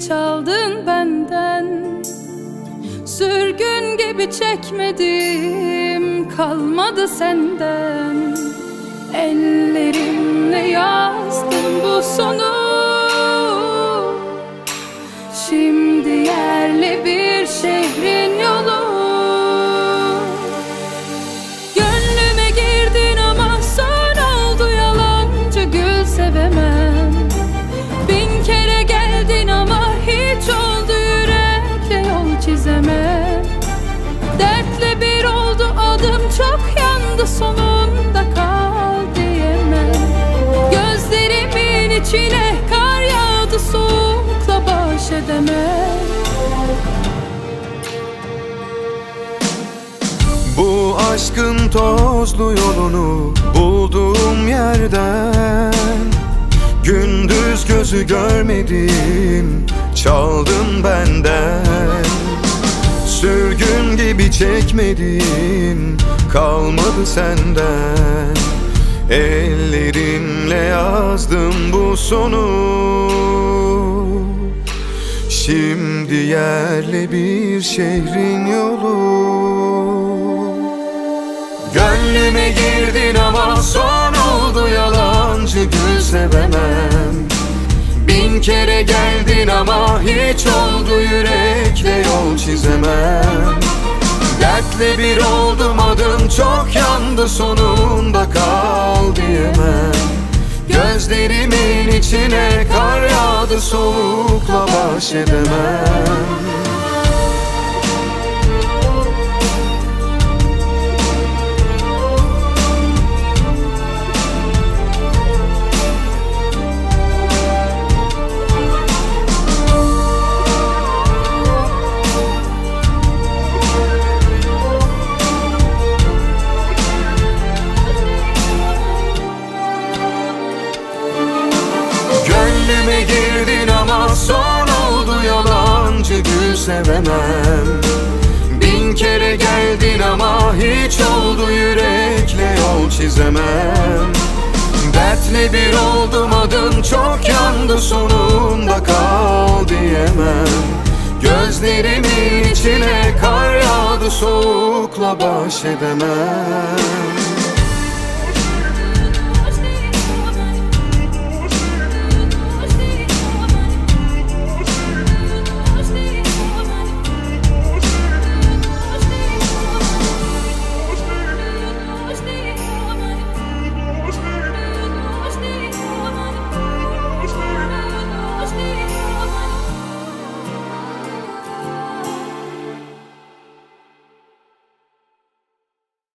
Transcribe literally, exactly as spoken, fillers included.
çaldın benden. Sürgün gibi çekmedim, kalmadı senden. Ellerimle yazdım bu sonu. Şimdi yerli bir şehrin yolu. Gönlüme girdin ama son oldu, yalancı gül sevemem. Bin kere geldin ama hiç oldu, yürekle yol çizemem. Dertle bir oldu adım, çok yandı, sonunda kal diyemem. Gözlerimin içine kar yağdı, soğukla baş edemem. Bu aşkın tozlu yolunu bulduğum yerden, gündüz gözü görmedim, çaldın benden. Sürgün gibi çekmedim, kalmadı senden. Ellerimle yazdım bu sonu. Şimdi yerli bir şehrin yolu. Gönlüme girdin ama son oldu, yalancı gül sevemem. Bin kere geldin ama hiç oldu, yürekle yol çizemem. Dertle bir oldum adım, çok yandı, sonunda kal diyemem. Gözlerimin içine kar yağdı, soğukla baş edemem. Gönlüme girdin ama son oldu, yalancı gül sevemem. Bin kere geldin ama hiç oldu, yürekle yol çizemem. Dertle bir oldum adım, çok yandı, sonunda kal diyemem. Gözlerimin içine kar yağdı, soğukla baş edemem.